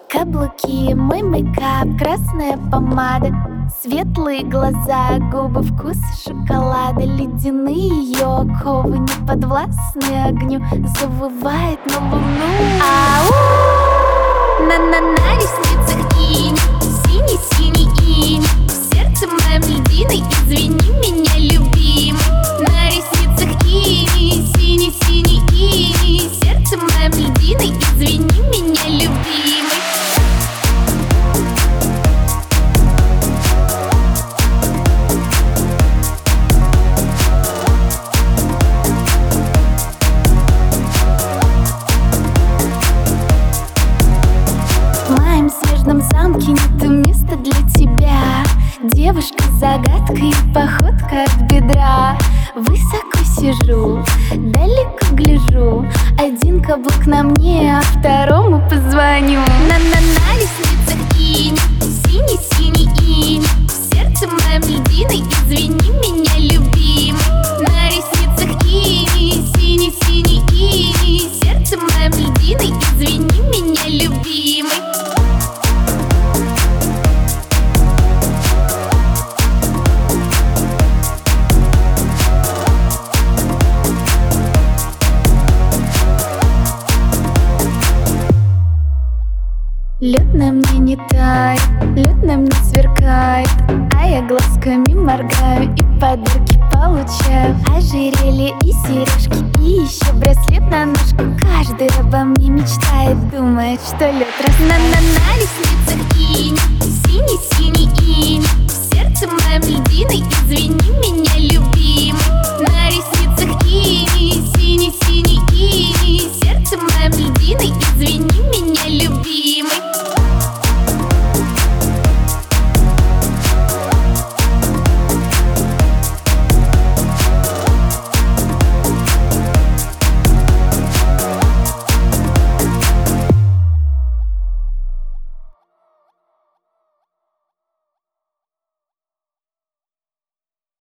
Каблуки, мой мейкап, красная помада, светлые глаза, губы, вкус шоколада, ледяные ее оковы, не подвластны огню, завывает на луну. Ау! На ресницах инь, синий-синий инь, в сердце моем льдиной, извини меня, любимый. На ресницах инь, синий-синий инь, в сердце моем льдиной, извини меня, любимый. В моем снежном замке нет места для тебя, девушка-загадка и походка от бедра. Высоко сижу, далеко гляжу, один каблук на мне, а второму позвоню. На ресницах инь, синий-синий инь, в сердце моем льдиной, извини меня, любимый. На ресницах инь, синий-синий инь, в сердце моем льдиной, извини меня, любимый. Лед на мне не тает, лед на мне сверкает, а я глазками моргаю и подарки получаю. Ожерелье и сережки, и еще браслет на ножку. Каждый обо мне мечтает, думает, что лед растает. На ресницах инь, синий-синий инь, в сердце моем льдиной, извини меня, любимый. На ресницах инь, синий-синий инь, в сердце моем льдиной, извини